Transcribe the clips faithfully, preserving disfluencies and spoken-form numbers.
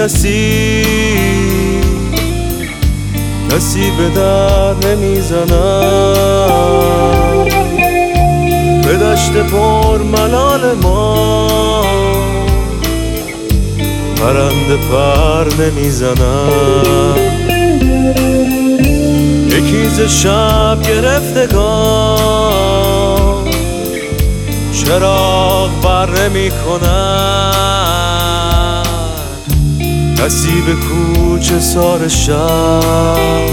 کسی کسی به در نمیزند، به دشت پر ملال ما پرنده پر نمیزند. یکی ز شب گرفتگان چراغ بر نمی کند، کسی به کوچه سار شب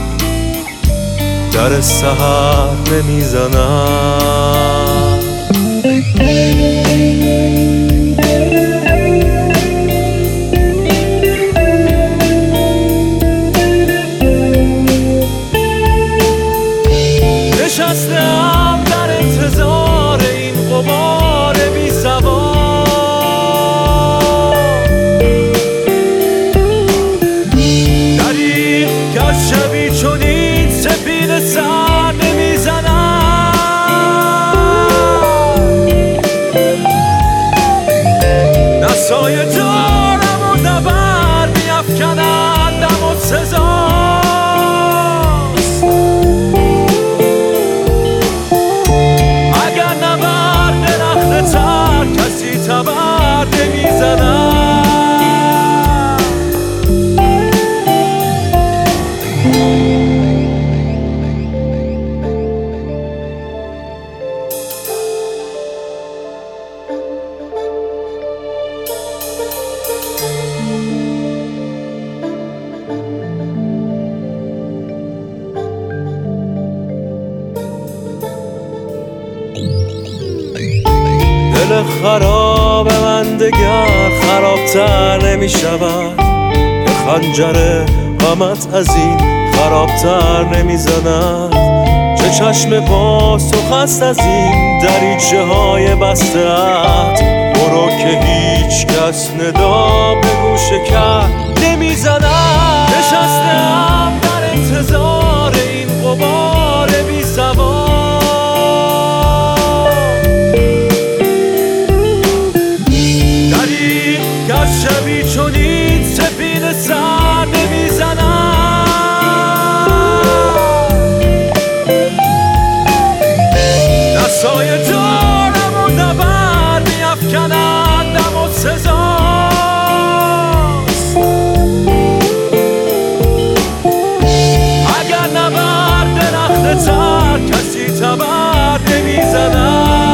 در سحر نمی زند. نشستم در انتظار این غبار بی سوار، دریغ که از شبی چنین سپید سر نمی زند. دستای دارم و نبر می افکنندم و سزاست، اگر نبر درخت تر کسی تبر نمی زند. دل خراب من دگر خرابتر نمی شود، که خنجر غمت از این خرابتر نمی زند. چه چشم پاسخ است از این دریچه های بسته ات، برو که هیچ کس ندا به گوش کر نمی زند. نشستم در انتظار این غبار بی سوار، دریغ که از شبی چنین سپید سر نمی زند. دستای دارم و نبر می افکنندم و سزاست، اگر نبر درخت تر کسی تبر نمی زند.